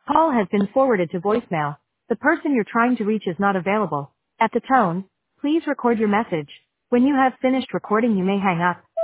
Call has been forwarded to voicemail. The person you're trying to reach is not available. At the tone, please record your message. When you have finished recording, you may hang up.